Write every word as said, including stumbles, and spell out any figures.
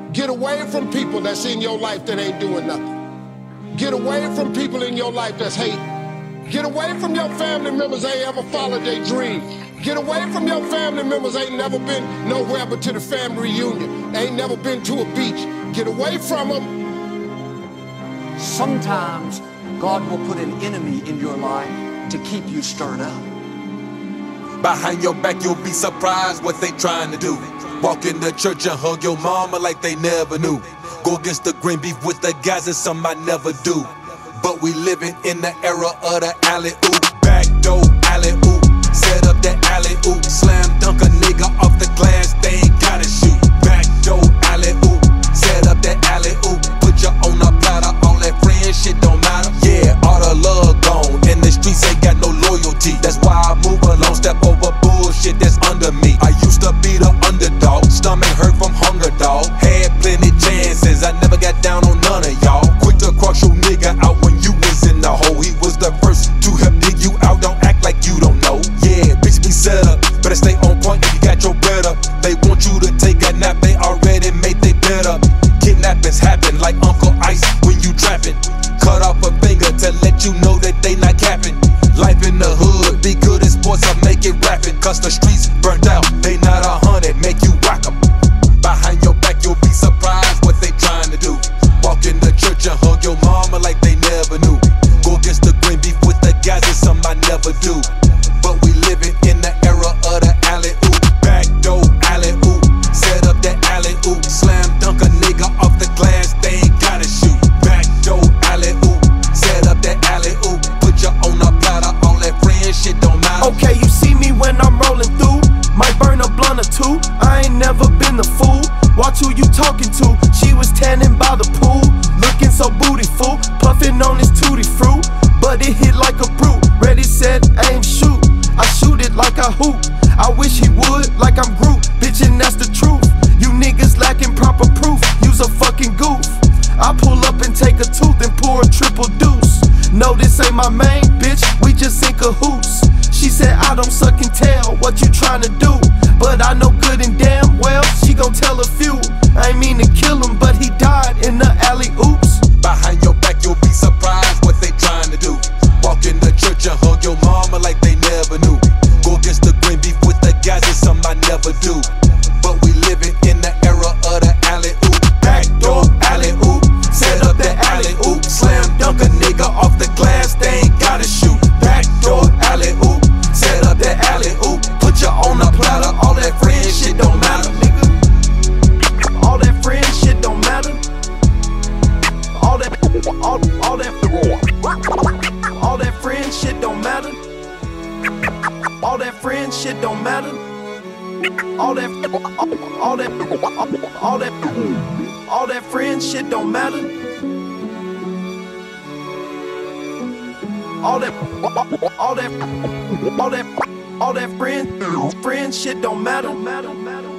Get away from people that's in your life that ain't doing nothing. Get away from people in your life that's hating. Get away from your family members that ain't ever followed their dream. Get away from your family members ain't never been nowhere but to the family reunion. Ain't never been to a beach. Get away from them. Sometimes God will put an enemy in your life to keep you stirred up. Behind your back you'll be surprised what they trying to do. Walk in the church and hug your mama like they never knew. Go against the green beef with the guys and some I never do. But we living in the era of the alley-oop. Backdoor alley-oop. Set up that alley-oop. Slam dunk a nigga off the glass, they ain't gotta shoot. Backdoor alley-oop. Set up that alley-oop. Put you on a platter, all that friend shit don't matter. Yeah, all the love gone, and the streets ain't got no loyalty. That's why I move along, step over bullshit that's under me. I used to be the underdog, stomach hurt from hunger, dog. Had plenty chances, I never got down on none of y'all. Quick to cross your nigga out when you was in the hole. He was the first to help dig you out, don't act like you don't know. Yeah, bitch be set up, better stay on point if you got your bread up. They want you to take a nap, they already made they bed up. Kidnappings happen like Uncle Ice when you trapping. Cut off a finger to let you know that they not capping. Life in the hood, be good at sports, I make it rapping. Cause the streets burnt out, they not a hundred, make you rock 'em. Behind your back you'll be surprised what they trying to do. Walk in the church and hug your mama like they never knew. Go against the green beef with the guys, it's something I never do. But we living in the era of the alley-oop. Backdoor alley-oop. Set up that alley-oop. Slam dunk a nigga off the glass, they ain't gotta shoot. Backdoor alley-oop. Set up that alley-oop. Put you on a platter, all that friend shit don't matter. Okay, you see me when I'm rolling through. Might burn a blunt or two. I ain't never been the fool. Watch who you talking to. She was tanning by the pool, looking so bootyful, puffing on his tutti fruit. But it hit like a brute. Ready, set, aim, shoot. I shoot it like a hoop. I wish he would, like I'm Groot. Bitchin', that's the truth. You niggas lacking proper proof. You's a fucking goof. I pull up and take a tooth and pour a triple deuce. No, this ain't my main bitch, we just in cahoots. She said I don't suck and tell what you tryna do, but I know good and damn well she gon' tell a few. I ain't mean to kill him, but he died in the alley-oops. Behind your back you'll be surprised what they trying to do. Walk in the church and hug your mama like they never knew. Go against the green beef with the guys, it's something I never do. But we living in the era of the alley-oop. Backdoor alley-oop. Set up that alley-oop. Slam dunk a nigga off the glass, they ain't gotta shoot. Backdoor alley-oop. Set up that alley-oop. Put you on a platter, all that friend shit don't matter, nigga. All that friend shit don't matter. All that, all, all that, all that friend shit don't matter. All that friend shit don't matter. All that, all that, all that, all that friend shit don't matter. All that, all that, all that, all that friend, friend shit don't matter.